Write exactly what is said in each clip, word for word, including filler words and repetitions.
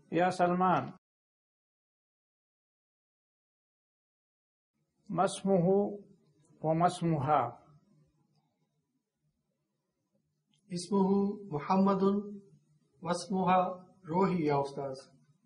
يا سلمان ما اسمه وما اسمها؟ اسمه محمد واسمها روحي يا أستاذ.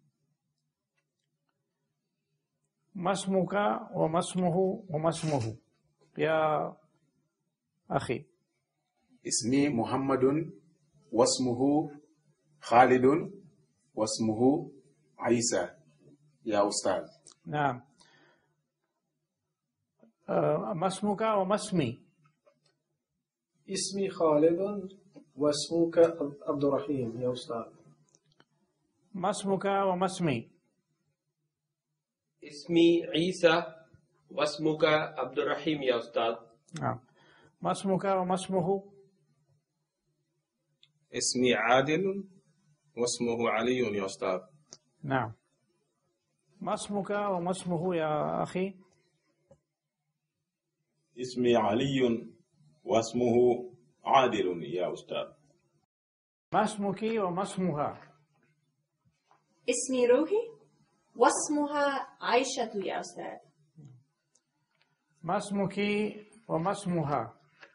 ما اسمك وما اسمه وما اسمه يا أخي؟ اسمي محمد واسمه خالد واسمه عيسى يا أستاذ. نعم. أه ما اسمك وما اسمي؟ اسمي خالد واسمك عبد الرحيم يا أستاذ. ما اسمك وما اسمي؟ اسمي عيسى واسمك عبد الرحيم يا أستاذ. نعم. ما اسمك وما اسمه؟ اسمي عادل واسمه علي يا أستاذ. نعم. ما اسمك وما اسمه يا أخي؟ اسمي علي واسمه عادل يا أستاذ. ما اسمك وما اسمها؟ اسمي روحي واسمها عائشة يا أستاذ. ما اسمك وما اسمها؟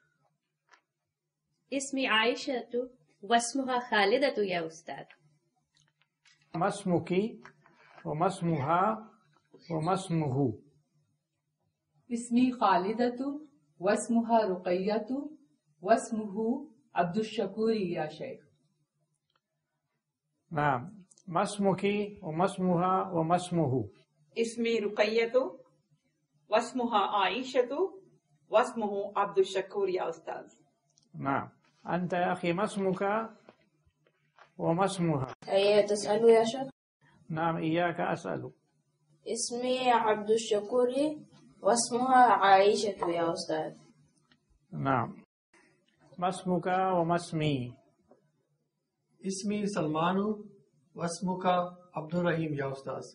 اسمي عائشة واسمها خالدة يا أستاذ. ما اسمك وما اسمها وما اسمه؟ اسمي خالدة واسمها رقية واسمه عبد الشكور يا شيخ. نعم. ما اسمك وما اسمها وما اسمه؟ اسمي رقية واسمها عائشة واسمه عبد الشكور يا أستاذ. نعم. أنت يا أخي ما اسمك وما اسمها؟ أيها تسأل يا شيخ؟ نعم إياك أسأل. اسمي عبد الشكور واسمها عائشة يا أستاذ. نعم. ما اسمك وما اسمي؟ اسمي سلمان واسمك عبد الرحيم يا أستاذ.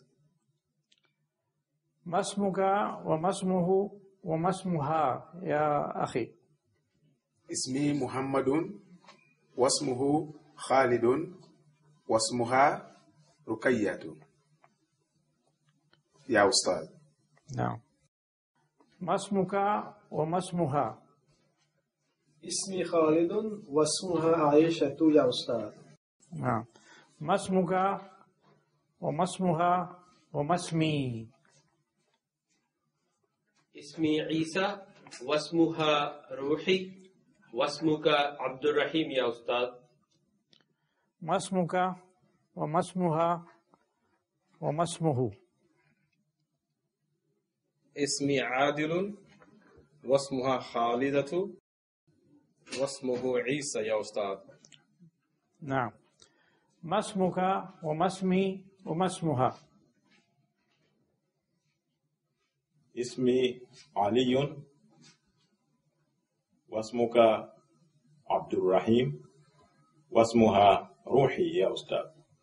ما اسمك وما اسمه وما اسمها يا أخي؟ اسمي محمد واسمه خالد واسمها رقية يا أستاذ. نعم. ما اسمك وما اسمها؟ اسمي خالد واسمها عائشة يا أستاذ. نعم. ما اسمك وما اسمها وما اسمي؟ اسمي عيسى واسمها روحي واسمك عبد الرحيم يا أستاذ. ما اسمك وما اسمها وما اسمه؟ اسمي عادل واسمها خالدة واسمه عيسى يا أستاذ. نعم. ما اسمك وما اسمي وما اسمها؟ اسمي علي واسمك عبد الرحيم واسمها روحي يا أستاذ.